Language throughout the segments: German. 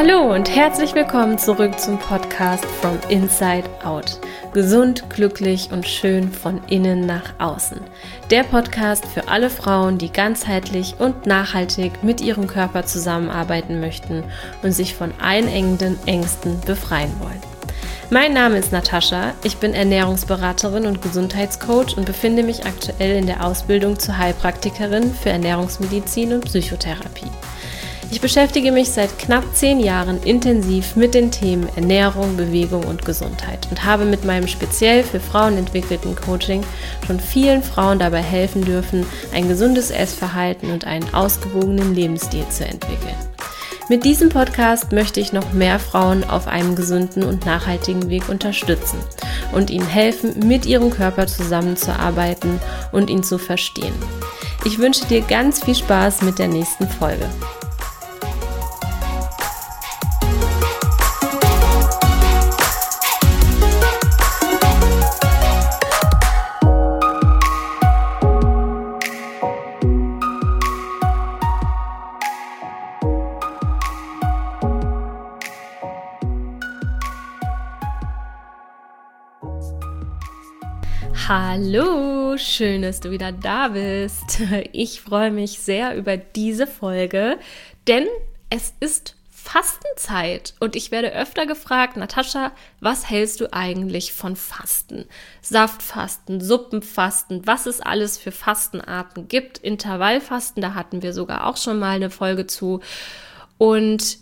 Hallo und herzlich willkommen zurück zum Podcast From Inside Out. Gesund, glücklich und schön von innen nach außen. Der Podcast für alle Frauen, die ganzheitlich und nachhaltig mit ihrem Körper zusammenarbeiten möchten und sich von einengenden Ängsten befreien wollen. Mein Name ist Natascha, ich bin Ernährungsberaterin und Gesundheitscoach und befinde mich aktuell in der Ausbildung zur Heilpraktikerin für Ernährungsmedizin und Psychotherapie. Ich beschäftige mich seit knapp 10 Jahren intensiv mit den Themen Ernährung, Bewegung und Gesundheit und habe mit meinem speziell für Frauen entwickelten Coaching schon vielen Frauen dabei helfen dürfen, ein gesundes Essverhalten und einen ausgewogenen Lebensstil zu entwickeln. Mit diesem Podcast möchte ich noch mehr Frauen auf einem gesunden und nachhaltigen Weg unterstützen und ihnen helfen, mit ihrem Körper zusammenzuarbeiten und ihn zu verstehen. Ich wünsche dir ganz viel Spaß mit der nächsten Folge. Hallo, schön, dass du wieder da bist. Ich freue mich sehr über diese Folge, denn es ist Fastenzeit und ich werde öfter gefragt, Natascha, was hältst du eigentlich von Fasten? Saftfasten, Suppenfasten, was es alles für Fastenarten gibt, Intervallfasten, da hatten wir sogar auch schon mal eine Folge zu und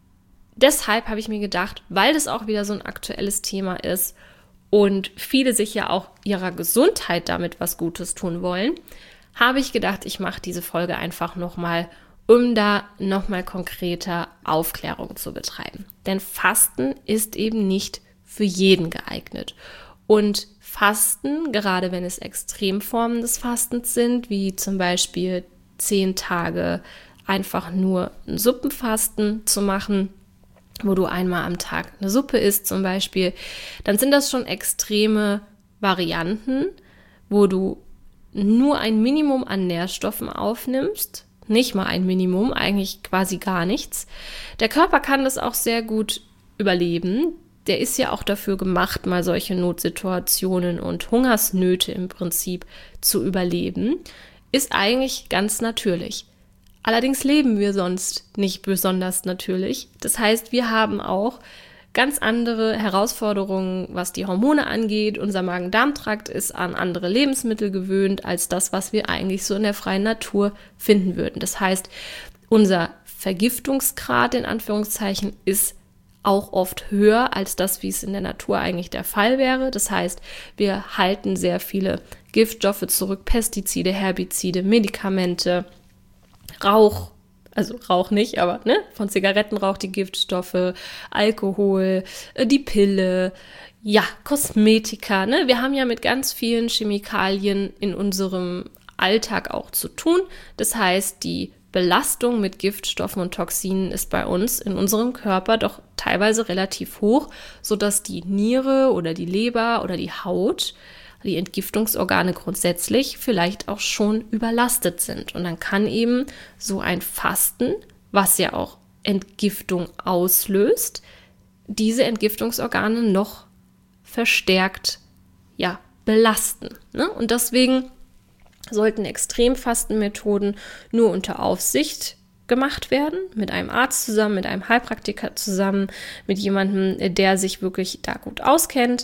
deshalb habe ich mir gedacht, weil das auch wieder so ein aktuelles Thema ist, und viele sich ja auch ihrer Gesundheit damit was Gutes tun wollen, habe ich gedacht, ich mache diese Folge einfach nochmal, um da nochmal konkreter Aufklärung zu betreiben. Denn Fasten ist eben nicht für jeden geeignet. Und Fasten, gerade wenn es Extremformen des Fastens sind, wie zum Beispiel 10 Tage einfach nur ein Suppenfasten zu machen, wo du einmal am Tag eine Suppe isst zum Beispiel, dann sind das schon extreme Varianten, wo du nur ein Minimum an Nährstoffen aufnimmst, nicht mal ein Minimum, eigentlich quasi gar nichts. Der Körper kann das auch sehr gut überleben. Der ist ja auch dafür gemacht, mal solche Notsituationen und Hungersnöte im Prinzip zu überleben, ist eigentlich ganz natürlich. Allerdings leben wir sonst nicht besonders natürlich. Das heißt, wir haben auch ganz andere Herausforderungen, was die Hormone angeht. Unser Magen-Darm-Trakt ist an andere Lebensmittel gewöhnt als das, was wir eigentlich so in der freien Natur finden würden. Das heißt, unser Vergiftungsgrad in Anführungszeichen ist auch oft höher als das, wie es in der Natur eigentlich der Fall wäre. Das heißt, wir halten sehr viele Giftstoffe zurück, Pestizide, Herbizide, Medikamente, Rauch, also Rauch nicht, aber von Zigarettenrauch die Giftstoffe, Alkohol, die Pille, ja, Kosmetika, Wir haben ja mit ganz vielen Chemikalien in unserem Alltag auch zu tun. Das heißt, die Belastung mit Giftstoffen und Toxinen ist bei uns in unserem Körper doch teilweise relativ hoch, sodass die Niere oder die Leber oder die Haut, die Entgiftungsorgane grundsätzlich vielleicht auch schon überlastet sind. Und dann kann eben so ein Fasten, was ja auch Entgiftung auslöst, diese Entgiftungsorgane noch verstärkt belasten. Und deswegen sollten Extremfastenmethoden nur unter Aufsicht gemacht werden, mit einem Arzt zusammen, mit einem Heilpraktiker zusammen, mit jemandem, der sich wirklich da gut auskennt.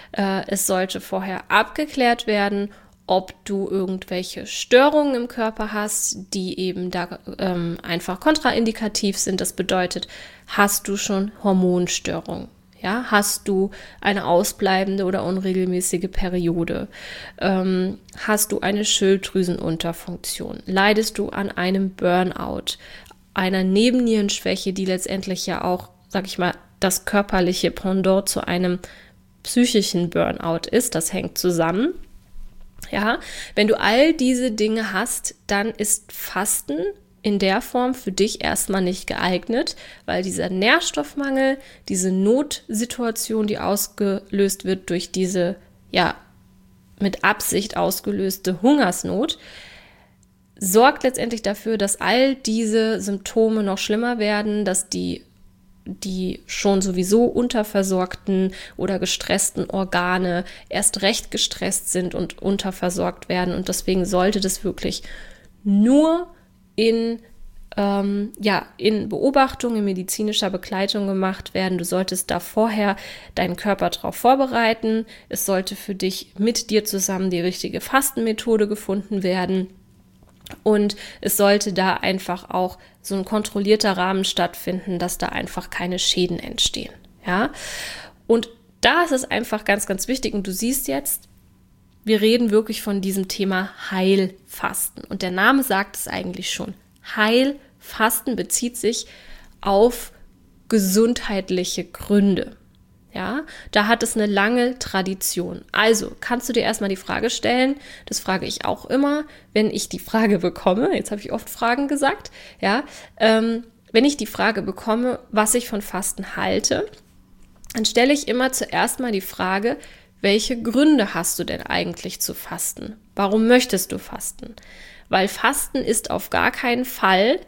Es sollte vorher abgeklärt werden, ob du irgendwelche Störungen im Körper hast, die eben da einfach kontraindikativ sind. Das bedeutet, hast du schon Hormonstörungen? Ja, hast du eine ausbleibende oder unregelmäßige Periode? Hast du eine Schilddrüsenunterfunktion? Leidest du an einem Burnout, einer Nebennierenschwäche, die letztendlich ja auch, sag ich mal, das körperliche Pendant zu einem psychischen Burnout ist? Das hängt zusammen. Ja, wenn du all diese Dinge hast, dann ist Fasten in der Form für dich erstmal nicht geeignet, weil dieser Nährstoffmangel, diese Notsituation, die ausgelöst wird durch diese, mit Absicht ausgelöste Hungersnot, sorgt letztendlich dafür, dass all diese Symptome noch schlimmer werden, dass die die schon sowieso unterversorgten oder gestressten Organe erst recht gestresst sind und unterversorgt werden. Und deswegen sollte das wirklich nur in Beobachtung, in medizinischer Begleitung gemacht werden. Du solltest da vorher deinen Körper darauf vorbereiten. Es sollte für dich mit dir zusammen die richtige Fastenmethode gefunden werden. Und es sollte da einfach auch so ein kontrollierter Rahmen stattfinden, dass da einfach keine Schäden entstehen. Ja? Und da ist es einfach ganz, ganz wichtig. Und du siehst jetzt, wir reden wirklich von diesem Thema Heilfasten. Und der Name sagt es eigentlich schon. Heilfasten bezieht sich auf gesundheitliche Gründe. Ja, da hat es eine lange Tradition. Also kannst du dir erstmal die Frage stellen, das frage ich auch immer, wenn ich die Frage bekomme, jetzt habe ich oft Fragen gesagt, ja, wenn ich die Frage bekomme, was ich von Fasten halte, dann stelle ich immer zuerst mal die Frage, welche Gründe hast du denn eigentlich zu fasten? Warum möchtest du fasten? Weil Fasten ist auf gar keinen Fall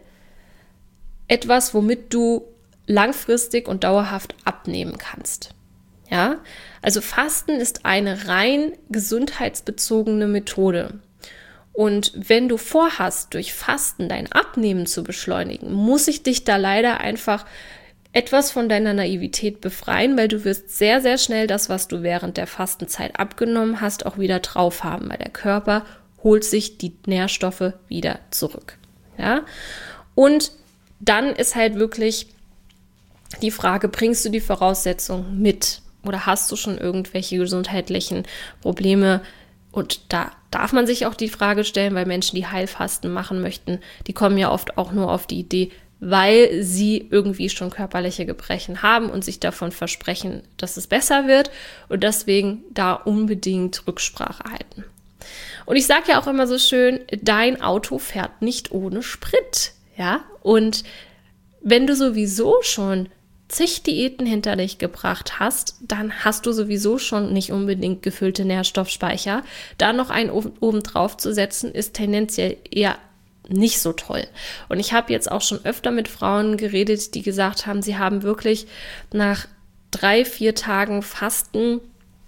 etwas, womit du langfristig und dauerhaft abnehmen kannst. Ja, also Fasten ist eine rein gesundheitsbezogene Methode. Und wenn du vorhast, durch Fasten dein Abnehmen zu beschleunigen, muss ich dich da leider einfach etwas von deiner Naivität befreien, weil du wirst sehr, sehr schnell das, was du während der Fastenzeit abgenommen hast, auch wieder drauf haben, weil der Körper holt sich die Nährstoffe wieder zurück. Ja? Und dann ist halt wirklich die Frage, bringst du die Voraussetzungen mit oder hast du schon irgendwelche gesundheitlichen Probleme? Und da darf man sich auch die Frage stellen, weil Menschen, die Heilfasten machen möchten, die kommen ja oft auch nur auf die Idee, weil sie irgendwie schon körperliche Gebrechen haben und sich davon versprechen, dass es besser wird und deswegen da unbedingt Rücksprache halten. Und ich sage ja auch immer so schön, dein Auto fährt nicht ohne Sprit, ja? Und wenn du sowieso schon zig Diäten hinter dich gebracht hast, dann hast du sowieso schon nicht unbedingt gefüllte Nährstoffspeicher. Da noch einen oben drauf zu setzen, ist tendenziell eher nicht so toll. Und ich habe jetzt auch schon öfter mit Frauen geredet, die gesagt haben, sie haben wirklich nach 3-4 Tagen Fasten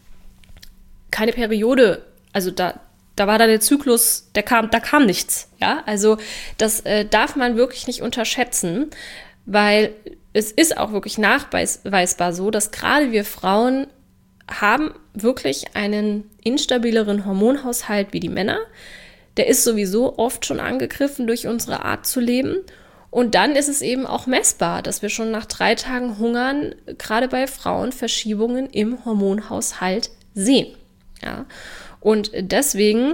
keine Periode, also da war dann der Zyklus, da kam nichts. Ja, also das darf man wirklich nicht unterschätzen, weil es ist auch wirklich nachweisbar so, dass gerade wir Frauen haben wirklich einen instabileren Hormonhaushalt wie die Männer. Der ist sowieso oft schon angegriffen durch unsere Art zu leben. Und dann ist es eben auch messbar, dass wir schon nach 3 Tagen Hungern, gerade bei Frauen, Verschiebungen im Hormonhaushalt sehen. Ja? Und deswegen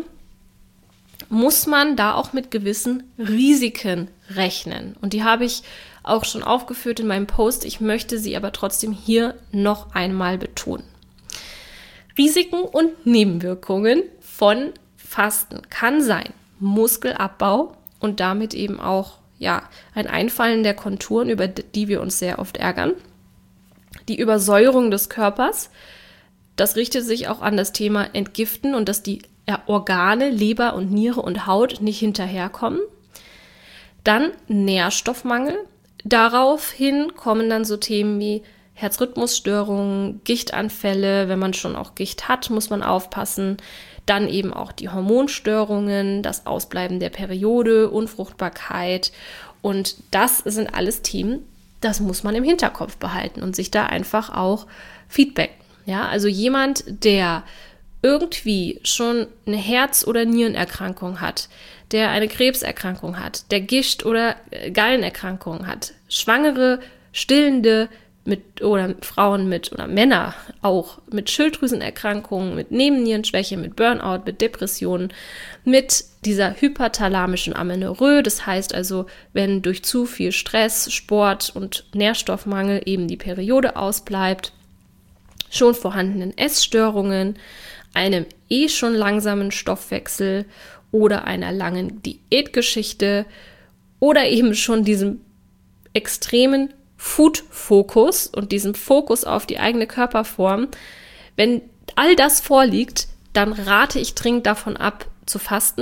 muss man da auch mit gewissen Risiken rechnen. Und die habe ich auch schon aufgeführt in meinem Post. Ich möchte sie aber trotzdem hier noch einmal betonen. Risiken und Nebenwirkungen von Fasten kann sein Muskelabbau und damit eben auch ein Einfallen der Konturen, über die wir uns sehr oft ärgern. Die Übersäuerung des Körpers, das richtet sich auch an das Thema Entgiften und dass die Organe, Leber und Niere und Haut nicht hinterherkommen. Dann Nährstoffmangel. Daraufhin kommen dann so Themen wie Herzrhythmusstörungen, Gichtanfälle. Wenn man schon auch Gicht hat, muss man aufpassen. Dann eben auch die Hormonstörungen, das Ausbleiben der Periode, Unfruchtbarkeit. Und das sind alles Themen, das muss man im Hinterkopf behalten und sich da einfach auch feedbacken. Ja, also jemand, der irgendwie schon eine Herz- oder Nierenerkrankung hat, der eine Krebserkrankung hat, der Gicht- oder Gallenerkrankungen hat, Schwangere, Stillende oder Frauen oder Männer auch mit Schilddrüsenerkrankungen, mit Nebennierenschwäche, mit Burnout, mit Depressionen, mit dieser hyperthalamischen Amenorrhoe, das heißt also, wenn durch zu viel Stress, Sport und Nährstoffmangel eben die Periode ausbleibt, schon vorhandenen Essstörungen, einem schon langsamen Stoffwechsel oder einer langen Diätgeschichte oder eben schon diesem extremen Food-Fokus und diesem Fokus auf die eigene Körperform. Wenn all das vorliegt, dann rate ich dringend davon ab, zu fasten,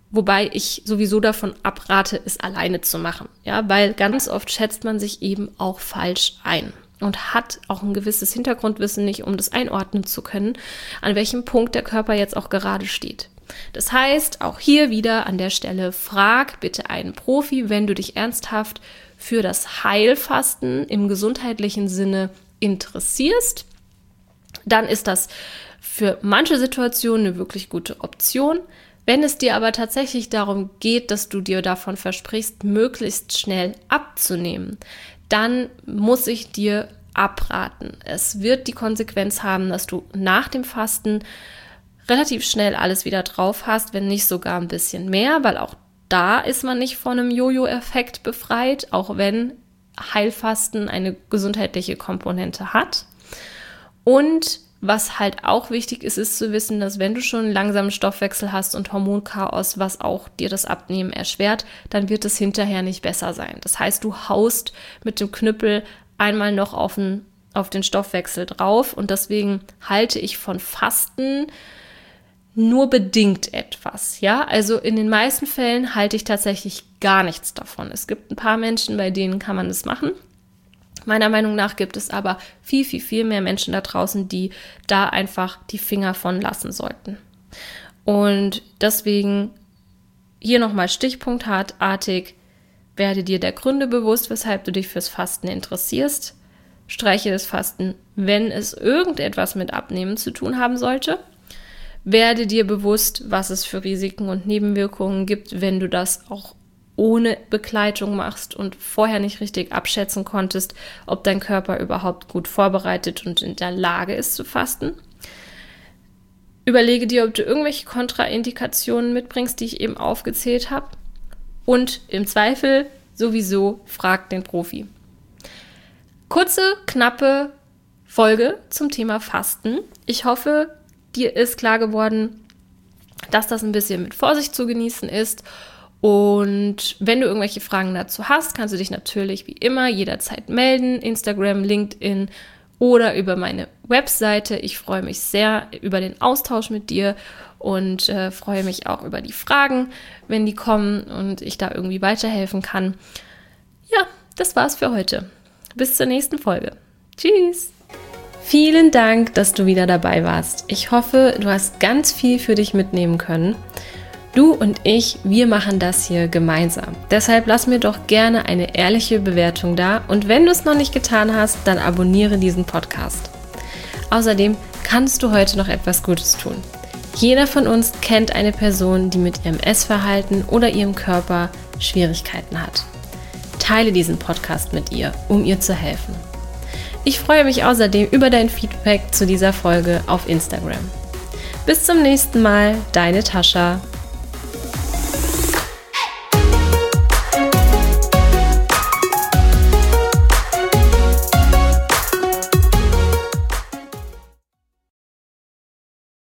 Wobei ich sowieso davon abrate, es alleine zu machen. Ja, weil ganz oft schätzt man sich eben auch falsch ein und hat auch ein gewisses Hintergrundwissen nicht, um das einordnen zu können, an welchem Punkt der Körper jetzt auch gerade steht. Das heißt, auch hier wieder an der Stelle, frag bitte einen Profi, wenn du dich ernsthaft für das Heilfasten im gesundheitlichen Sinne interessierst. Dann ist das für manche Situationen eine wirklich gute Option. Wenn es dir aber tatsächlich darum geht, dass du dir davon versprichst, möglichst schnell abzunehmen, dann muss ich dir abraten. Es wird die Konsequenz haben, dass du nach dem Fasten relativ schnell alles wieder drauf hast, wenn nicht sogar ein bisschen mehr, weil auch da ist man nicht von einem Jojo-Effekt befreit, auch wenn Heilfasten eine gesundheitliche Komponente hat. Und was halt auch wichtig ist, ist zu wissen, dass wenn du schon einen langsamen Stoffwechsel hast und Hormonchaos, was auch dir das Abnehmen erschwert, dann wird es hinterher nicht besser sein. Das heißt, du haust mit dem Knüppel einmal noch auf den Stoffwechsel drauf und deswegen halte ich von Fasten nur bedingt etwas. Ja, also in den meisten Fällen halte ich tatsächlich gar nichts davon. Es gibt ein paar Menschen, bei denen kann man das machen. Meiner Meinung nach gibt es aber viel, viel, viel mehr Menschen da draußen, die da einfach die Finger von lassen sollten. Und deswegen hier nochmal stichpunktartig, werde dir der Gründe bewusst, weshalb du dich fürs Fasten interessierst. Streiche das Fasten, wenn es irgendetwas mit Abnehmen zu tun haben sollte. Werde dir bewusst, was es für Risiken und Nebenwirkungen gibt, wenn du das auch ohne Begleitung machst und vorher nicht richtig abschätzen konntest, ob dein Körper überhaupt gut vorbereitet und in der Lage ist zu fasten. Überlege dir, ob du irgendwelche Kontraindikationen mitbringst, die ich eben aufgezählt habe. Und im Zweifel sowieso frag den Profi. Kurze, knappe Folge zum Thema Fasten. Ich hoffe, dir ist klar geworden, dass das ein bisschen mit Vorsicht zu genießen ist. Und wenn du irgendwelche Fragen dazu hast, kannst du dich natürlich wie immer jederzeit melden, Instagram, LinkedIn oder über meine Webseite. Ich freue mich sehr über den Austausch mit dir und freue mich auch über die Fragen, wenn die kommen und ich da irgendwie weiterhelfen kann. Ja, das war's für heute. Bis zur nächsten Folge. Tschüss! Vielen Dank, dass du wieder dabei warst. Ich hoffe, du hast ganz viel für dich mitnehmen können. Du und ich, wir machen das hier gemeinsam. Deshalb lass mir doch gerne eine ehrliche Bewertung da und wenn du es noch nicht getan hast, dann abonniere diesen Podcast. Außerdem kannst du heute noch etwas Gutes tun. Jeder von uns kennt eine Person, die mit ihrem Essverhalten oder ihrem Körper Schwierigkeiten hat. Teile diesen Podcast mit ihr, um ihr zu helfen. Ich freue mich außerdem über dein Feedback zu dieser Folge auf Instagram. Bis zum nächsten Mal, deine Tascha.